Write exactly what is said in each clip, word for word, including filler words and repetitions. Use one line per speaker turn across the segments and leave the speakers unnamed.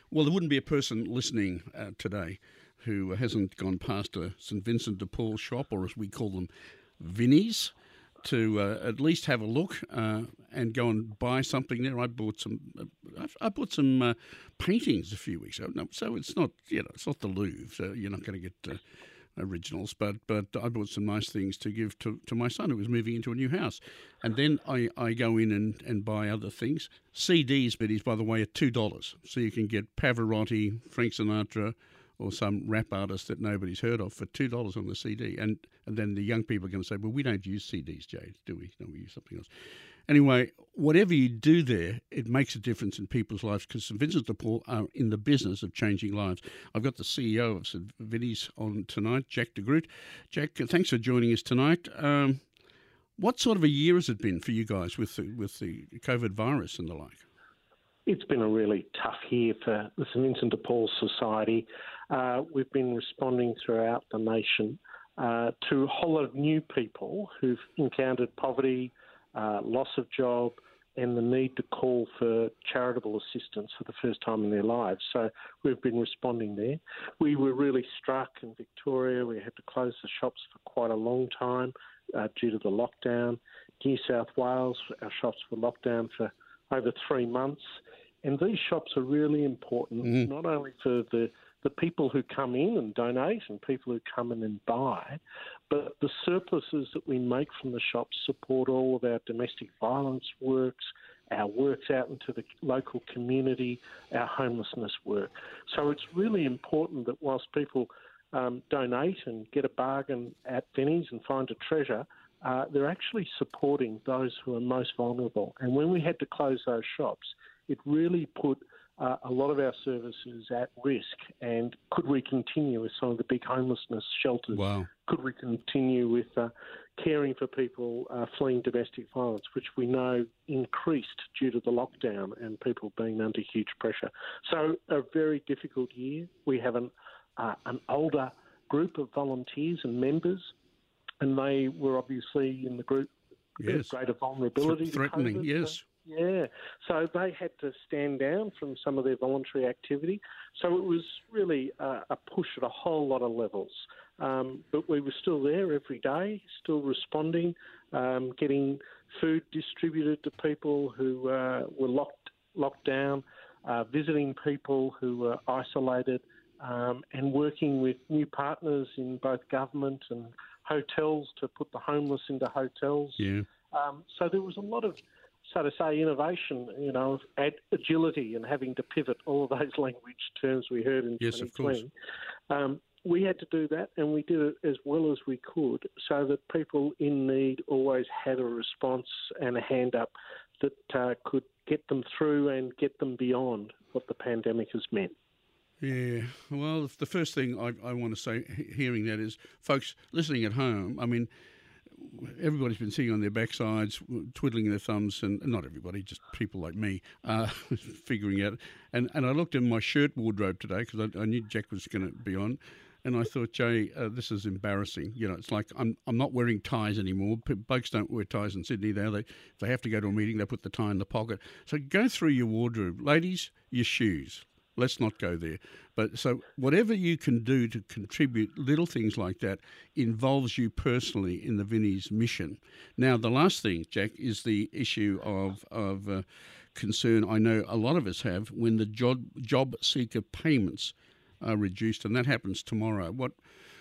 Well, there wouldn't be a person listening uh, today who hasn't gone past a St Vincent de Paul shop, or as we call them, Vinnies, to uh, at least have a look uh, and go and buy something there. I bought some. Uh, I bought some uh, paintings a few weeks ago. No, so it's not, you know, it's not the Louvre. So you're not going to get uh, originals, but but I bought some nice things to give to, to my son who was moving into a new house, and then I, I go in and, and buy other things. C Ds, biddies, by the way, are two dollars, so you can get Pavarotti, Frank Sinatra, or some rap artist that nobody's heard of for two dollars on the C D. And and then the young people are going to say, well, we don't use C Ds, Jade, do we? No, we use something else. Anyway, whatever you do there, it makes a difference in people's lives, because St Vincent de Paul are in the business of changing lives. I've got the C E O of St Vinny's on tonight, Jack de Groot. Jack, thanks for joining us tonight. Um, what sort of a year has it been for you guys with the, with the COVID virus and the like?
It's been a really tough year for the St Vincent de Paul Society. Uh, we've been responding throughout the nation uh, to a whole lot of new people who've encountered poverty, uh, loss of job, and the need to call for charitable assistance for the first time in their lives. So we've been responding there. We were really struck in Victoria. We had to close the shops for quite a long time uh, due to the lockdown. New South Wales, our shops were locked down for over three months. And these shops are really important, mm. not only for the, the people who come in and donate and people who come in and buy, but the surpluses that we make from the shops support all of our domestic violence works, our works out into the local community, our homelessness work. So it's really important that whilst people um, donate and get a bargain at Vinnies and find a treasure, uh, they're actually supporting those who are most vulnerable. And when we had to close those shops, it really put uh, a lot of our services at risk. And could we continue with some of the big homelessness shelters?
Wow.
Could we continue with uh, caring for people uh, fleeing domestic violence, which we know increased due to the lockdown and people being under huge pressure? So a very difficult year. We have an, uh, an older group of volunteers and members, and they were obviously in the group
yes.
of greater vulnerability.
Th- threatening,
to COVID.
yes.
Yeah, so they had to stand down from some of their voluntary activity. So it was really uh, a push at a whole lot of levels. Um, but we were still there every day, still responding, um, getting food distributed to people who uh, were locked locked down, uh, visiting people who were isolated, um, and working with new partners in both government and hotels to put the homeless into hotels.
Yeah.
Um, so there was a lot of, so to say, innovation, you know, ad- agility and having to pivot, all of those language terms we heard in
yes,
twenty
of
twenty.
course.
Um, we had to do that, and we did it as well as we could so that people in need always had a response and a hand up that uh, could get them through and get them beyond what the pandemic has meant.
Yeah, well, the first thing I, I want to say, hearing that, is, folks listening at home, I mean, everybody's been sitting on their backsides, twiddling their thumbs, and not everybody, just people like me, uh, figuring out. And, and I looked in my shirt wardrobe today because I, I knew Jack was going to be on, and I thought, Jay, uh, this is embarrassing. You know, it's like I'm I'm not wearing ties anymore. Blokes don't wear ties in Sydney now. They, if they have to go to a meeting, they put the tie in the pocket. So go through your wardrobe. Ladies, your shoes. Let's not go there. But so whatever you can do to contribute, little things like that, involves you personally in the Vinnies mission. Now, the last thing, Jack, is the issue of, of uh, concern I know a lot of us have when the job, job seeker payments are reduced, and that happens tomorrow. What...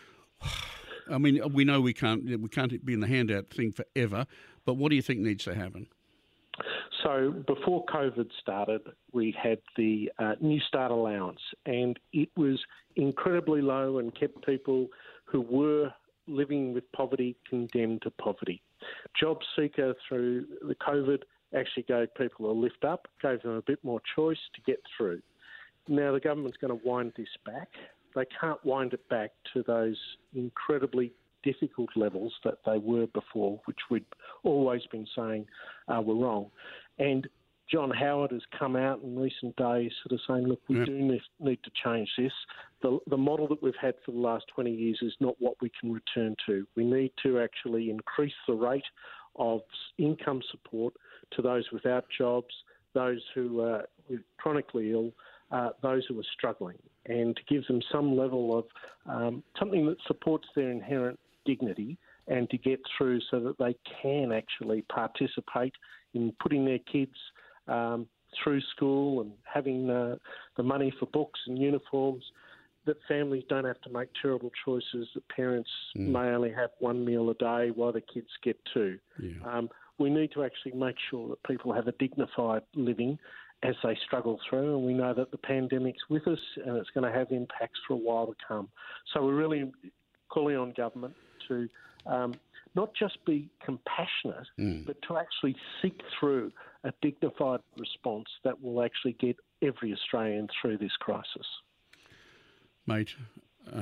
I mean, we know we can't we can't be in the handout thing forever, but what do you think needs to happen?
So before COVID started, we had the uh, New Start allowance, and it was incredibly low and kept people who were living with poverty condemned to poverty. Job Seeker, through the COVID, actually gave people a lift up, gave them a bit more choice to get through. Now the government's going to wind this back. They can't wind it back to those incredibly difficult levels that they were before, which we'd always been saying uh, were wrong. And John Howard has come out in recent days sort of saying, look, we yep. do need, need to change this. The, the model that we've had for the last twenty years is not what we can return to. We need to actually increase the rate of income support to those without jobs, those who are chronically ill, uh, those who are struggling and to give them some level of um, something that supports their inherent dignity and to get through so that they can actually participate in putting their kids um, through school and having uh, the money for books and uniforms, that families don't have to make terrible choices, that parents mm. may only have one meal a day while the kids get two.
Yeah.
Um, we need to actually make sure that people have a dignified living as they struggle through, and we know that the pandemic's with us and it's going to have impacts for a while to come. So we're really calling on government to um, not just be compassionate, mm. but to actually seek through a dignified response that will actually get every Australian through this crisis.
Mate, uh,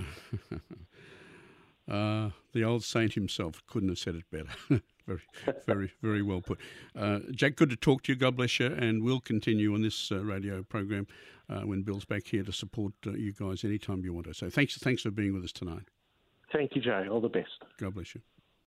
uh, the old saint himself couldn't have said it better. very, very, very well put. Uh, Jack, good to talk to you. God bless you. And we'll continue on this uh, radio program uh, when Bill's back here to support uh, you guys anytime you want to. So thanks, thanks for being with us tonight.
Thank you, Jay. All the best.
God bless you.